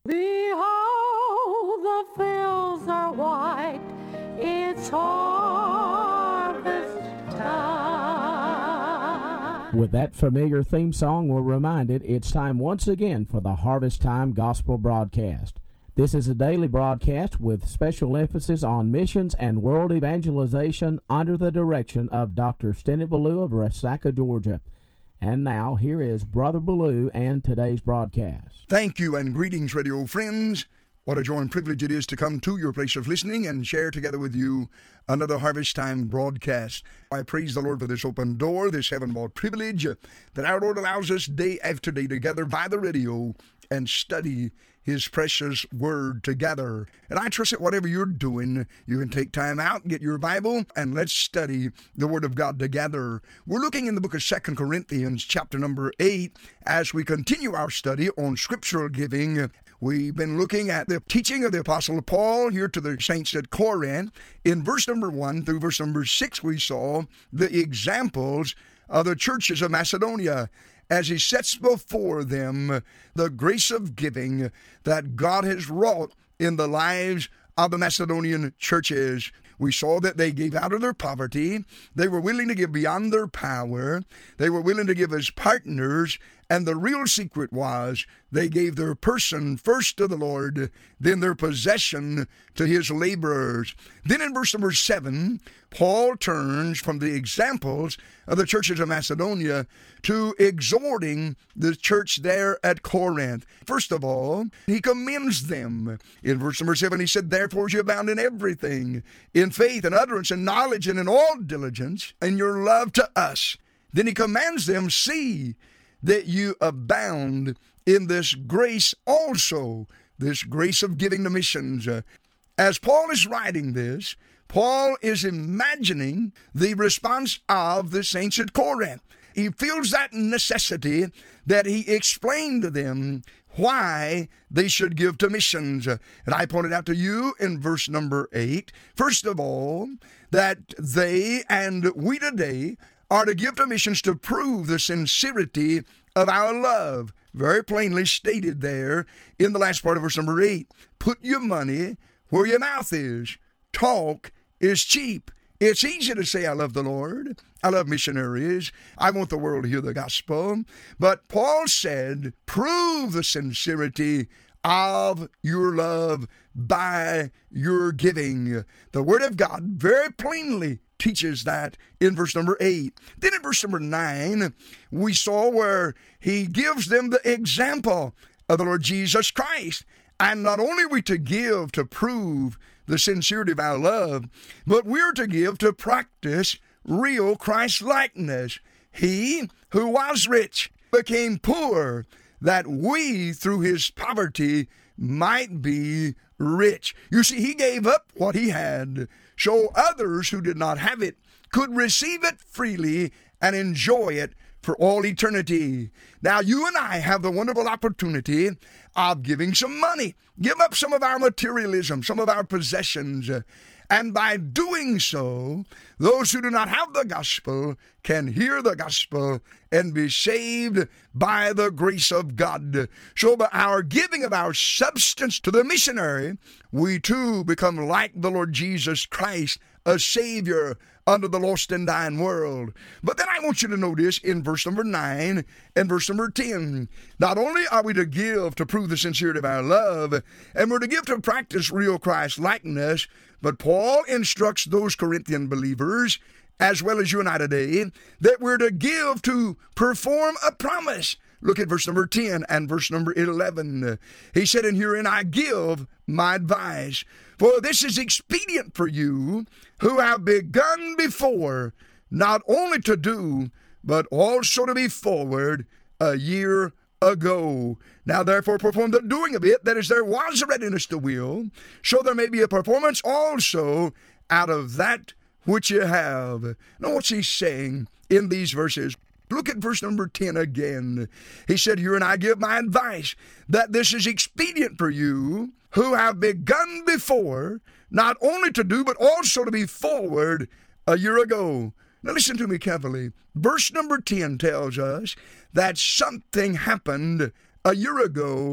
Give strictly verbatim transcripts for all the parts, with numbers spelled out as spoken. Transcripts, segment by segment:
Behold, the fields are white, it's harvest time. With that familiar theme song, we're reminded it's time once again for the Harvest Time Gospel Broadcast. This is a daily broadcast with special emphasis on missions and world evangelization under the direction of Doctor Stennett Ballou of Resaca, Georgia. And now, here is Brother Ballou and today's broadcast. Thank you and greetings, radio friends. What a joy and privilege it is to come to your place of listening and share together with you another Harvest Time broadcast. I praise the Lord for this open door, this heaven-born privilege that our Lord allows us day after day to gather by the radio and study His precious Word together. And I trust that whatever you're doing, you can take time out, get your Bible, and let's study the Word of God together. We're looking in the book of Second Corinthians, chapter number eight, as we continue our study on scriptural giving. We've been looking at the teaching of the Apostle Paul here to the saints at Corinth. In verse number one through verse number six, we saw the examples of the churches of Macedonia as he sets before them the grace of giving that God has wrought in the lives of the Macedonian churches. We saw that they gave out of their poverty. They were willing to give beyond their power. They were willing to give as partners. And the real secret was they gave their person first to the Lord, then their possession to His laborers. Then in verse number seven, Paul turns from the examples of the churches of Macedonia to exhorting the church there at Corinth. First of all, he commends them. In verse number seven, he said, "Therefore you abound in everything, in faith and utterance and knowledge and in all diligence, and your love to us." Then he commands them, "See that you abound in this grace also," this grace of giving to missions. Uh, as Paul is writing this, Paul is imagining the response of the saints at Corinth. He feels that necessity that he explained to them why they should give to missions. Uh, and I pointed out to you in verse number eight, first of all, that they and we today are to give to missions to prove the sincerity of our love. Very plainly stated there in the last part of verse number eight. Put your money where your mouth is. Talk is cheap. It's easy to say, I love the Lord. I love missionaries. I want the world to hear the gospel. But Paul said, prove the sincerity of your love by your giving. The Word of God very plainly teaches that in verse number eight. Then in verse number nine, we saw where he gives them the example of the Lord Jesus Christ. And not only are we to give to prove the sincerity of our love, but we're to give to practice real Christ-likeness. He who was rich became poor, that we, through his poverty, might be rich. You see, he gave up what he had, so others who did not have it could receive it freely and enjoy it for all eternity. Now, you and I have the wonderful opportunity of giving some money. Give up some of our materialism, some of our possessions. And by doing so, those who do not have the gospel can hear the gospel and be saved by the grace of God. So by our giving of our substance to the missionary, we too become like the Lord Jesus Christ, a Savior unto the lost and dying world. But then I want you to notice in verse number nine and verse number ten, not only are we to give to prove the sincerity of our love, and we're to give to practice real Christ likeness, but Paul instructs those Corinthian believers, as well as you and I today, that we're to give to perform a promise. Look at verse number ten and verse number eleven. He said, "And herein I give my advice, for this is expedient for you who have begun before, not only to do, but also to be forward a year ago. Now therefore perform the doing of it, that is, there was a readiness to will, so there may be a performance also out of that which you have." Now what's he saying in these verses? Look at verse number ten again. He said, "Here and I give my advice, that this is expedient for you, who have begun before, not only to do, but also to be forward a year ago." Now listen to me carefully. Verse number ten tells us that something happened a year ago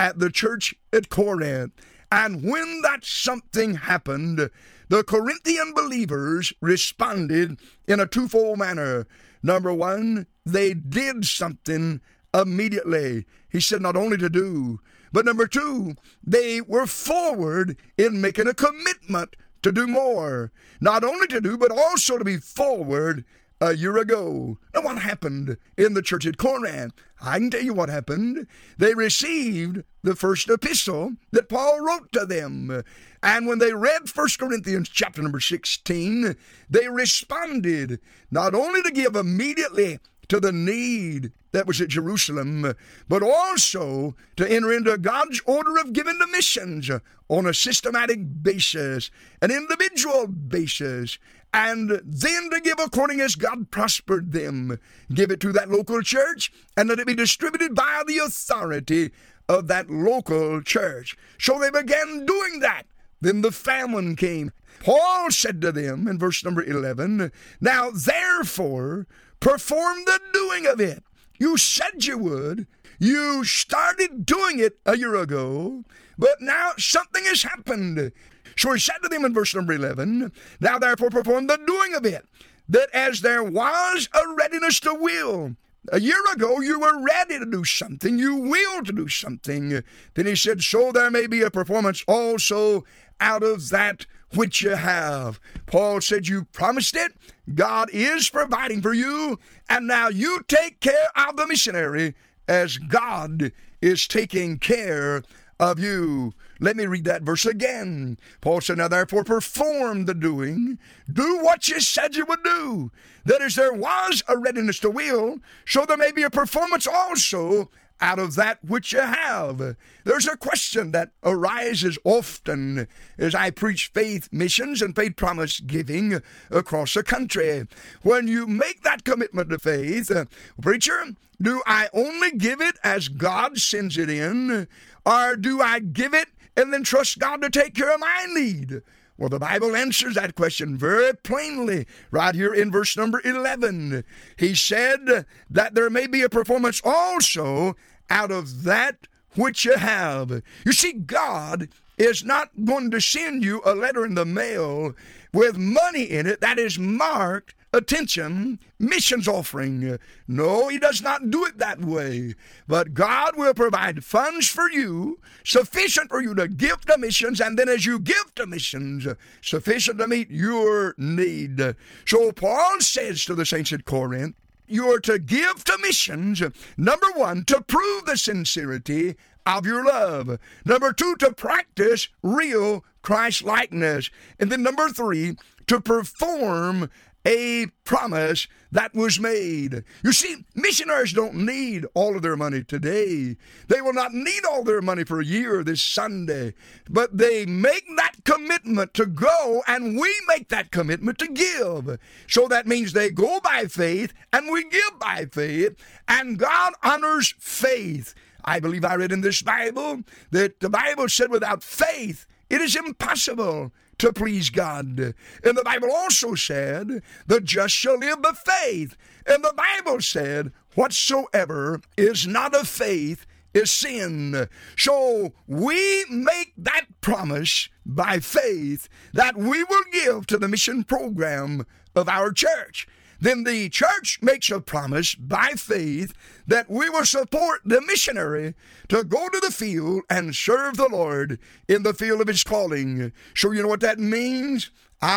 at the church at Corinth. And when that something happened, the Corinthian believers responded in a twofold manner. Number one, they did something immediately. He said not only to do, but number two, they were forward in making a commitment to do more. Not only to do, but also to be forward a year ago. Now, what happened in the church at Corinth? I can tell you what happened. They received the first epistle that Paul wrote to them. And when they read First Corinthians chapter number sixteen, they responded not only to give immediately to the need that was at Jerusalem, but also to enter into God's order of giving to missions on a systematic basis, an individual basis, and then to give according as God prospered them. Give it to that local church, and let it be distributed by the authority of that local church. So they began doing that. Then the famine came. Paul said to them in verse number eleven, now therefore perform the doing of it. You said you would. You started doing it a year ago, but now something has happened. So he said to them in verse number eleven, now therefore perform the doing of it, that as there was a readiness to will. A year ago you were ready to do something. You willed to do something. Then he said, so there may be a performance also out of that which you have. Paul said, you promised it. God is providing for you. And now you take care of the missionary as God is taking care of you. Let me read that verse again. Paul said, now therefore perform the doing. Do what you said you would do. That as there was a readiness to will, so there may be a performance also out of that which you have. There's a question that arises often as I preach faith missions and faith promise giving across the country. When you make that commitment to faith, uh, preacher, do I only give it as God sends it in, or do I give it and then trust God to take care of my need? Well, the Bible answers that question very plainly right here in verse number eleven. He said that there may be a performance also out of that which you have. You see, God is not going to send you a letter in the mail with money in it that is marked, attention, missions offering. No, he does not do it that way. But God will provide funds for you, sufficient for you to give to missions, and then as you give to missions, sufficient to meet your need. So Paul says to the saints at Corinth, you're to give to missions, number one, to prove the sincerity of your love. Number two, to practice real Christ-likeness. And then number three, to perform a promise that was made. You see, missionaries don't need all of their money today. They will not need all their money for a year this Sunday. But they make that commitment to go, and we make that commitment to give. So that means they go by faith, and we give by faith, and God honors faith. I believe I read in this Bible that the Bible said without faith, it is impossible to please God. And the Bible also said, the just shall live by faith. And the Bible said, whatsoever is not of faith is sin. So we make that promise by faith that we will give to the mission program of our church. Then the church makes a promise by faith that we will support the missionary to go to the field and serve the Lord in the field of his calling. So you know what that means?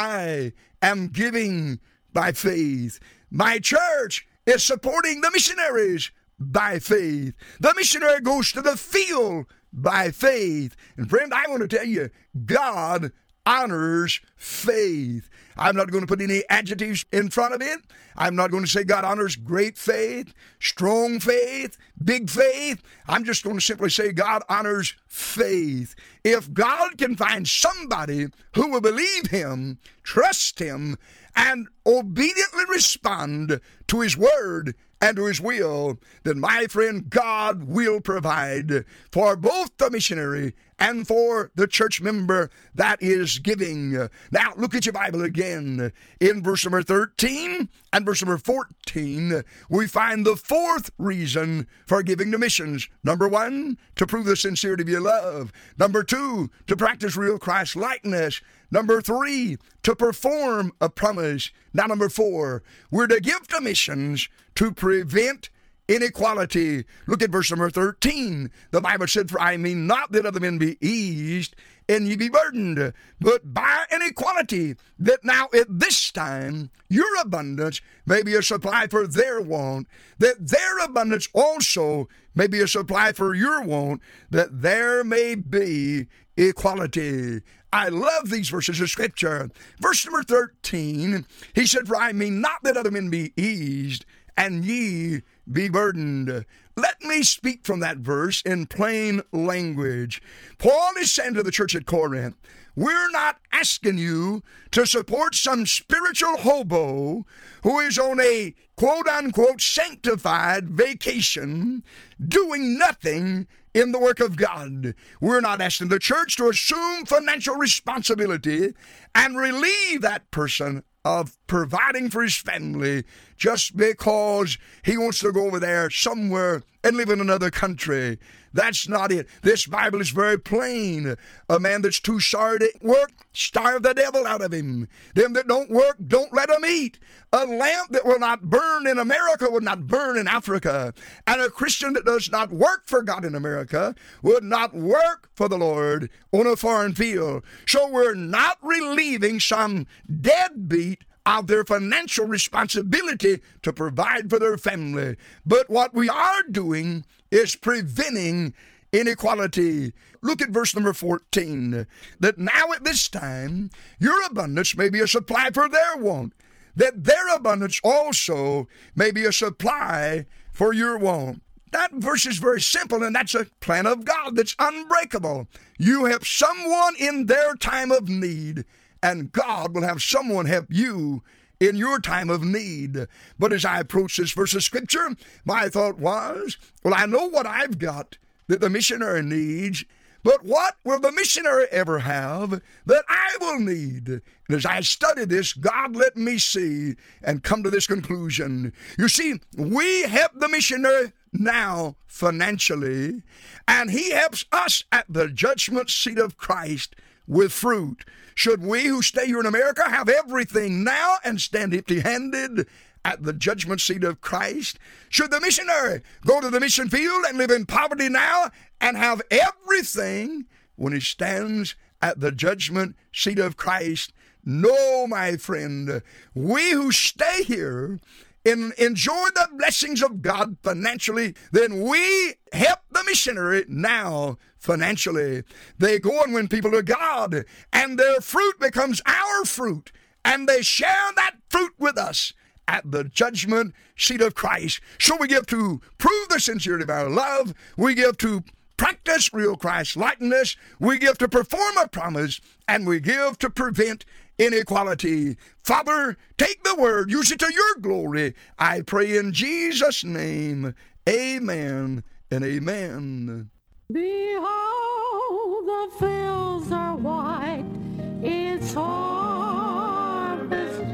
I am giving by faith. My church is supporting the missionaries by faith. The missionary goes to the field by faith. And friend, I want to tell you, God honors faith. I'm not going to put any adjectives in front of it. I'm not going to say God honors great faith, strong faith, big faith. I'm just going to simply say God honors faith. If God can find somebody who will believe him, trust him, and obediently respond to his word and to his will, then my friend, God will provide for both the missionary and for the church member that is giving. Now, look at your Bible again. In verse number thirteen and verse number fourteen, we find the fourth reason for giving to missions. Number one, to prove the sincerity of your love. Number two, to practice real Christ-likeness. Number three, to perform a promise. Now, number four, we're to give to missions to prevent inequality. Look at verse number thirteen. The Bible said, "For I mean not that other men be eased, and ye be burdened, but by inequality, that now at this time your abundance may be a supply for their want, that their abundance also may be a supply for your want, that there may be equality." I love these verses of Scripture. Verse number thirteen, he said, "For I mean not that other men be eased, and ye be burdened." Let me speak from that verse in plain language. Paul is saying to the church at Corinth, we're not asking you to support some spiritual hobo who is on a quote-unquote sanctified vacation doing nothing in the work of God. We're not asking the church to assume financial responsibility and relieve that person of providing for his family just because he wants to go over there somewhere and live in another country. That's not it. This Bible is very plain. A man that's too sorry to work, starve the devil out of him. Them that don't work, don't let them eat. A lamp that will not burn in America will not burn in Africa. And a Christian that does not work for God in America would not work for the Lord on a foreign field. So we're not relieving some deadbeat of their financial responsibility to provide for their family. But what we are doing is preventing inequality. Look at verse number fourteen. That now at this time your abundance may be a supply for their want, that their abundance also may be a supply for your want. That verse is very simple, and that's a plan of God that's unbreakable. You help someone in their time of need, and God will have someone help you in your time of need. But as I approached this verse of Scripture, my thought was, well, I know what I've got that the missionary needs, but what will the missionary ever have that I will need? And as I studied this, God let me see and come to this conclusion. You see, we help the missionary now financially, and he helps us at the judgment seat of Christ with fruit. Should we who stay here in America have everything now and stand empty-handed at the judgment seat of Christ? Should the missionary go to the mission field and live in poverty now and have everything when he stands at the judgment seat of Christ? No, my friend. We who stay here and enjoy the blessings of God financially, then we help the missionary now financially. They go and win people to God, and their fruit becomes our fruit, and they share that fruit with us at the judgment seat of Christ. So we give to prove the sincerity of our love. We give to practice real Christ-likeness. We give to perform a promise, and we give to prevent inequality. Father, take the word, use it to your glory. I pray in Jesus' name. Amen and amen. Behold, the fields are white, it's harvest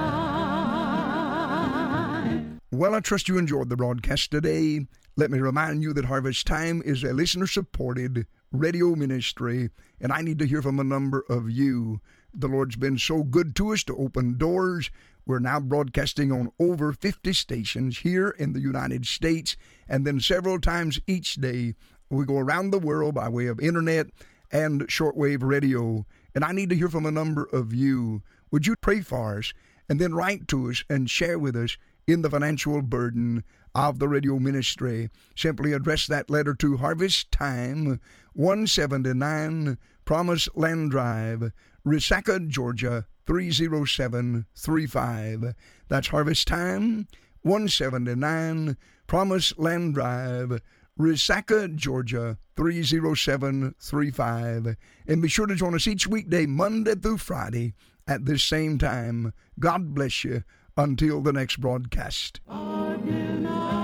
time. Well, I trust you enjoyed the broadcast today. Let me remind you that Harvest Time is a listener-supported radio ministry, and I need to hear from a number of you. The Lord's been so good to us to open doors. We're now broadcasting on over fifty stations here in the United States, and then several times each day we go around the world by way of internet and shortwave radio. And I need to hear from a number of you. Would you pray for us and then write to us and share with us in the financial burden of the radio ministry? Simply address that letter to Harvest Time, one seventy-nine Promise Land Drive, Resaca, Georgia, three oh seven three five. That's Harvest Time, one seventy-nine Promise Land Drive, Resaca, Georgia, three oh seven three five. And be sure to join us each weekday, Monday through Friday, at this same time. God bless you until the next broadcast. I do not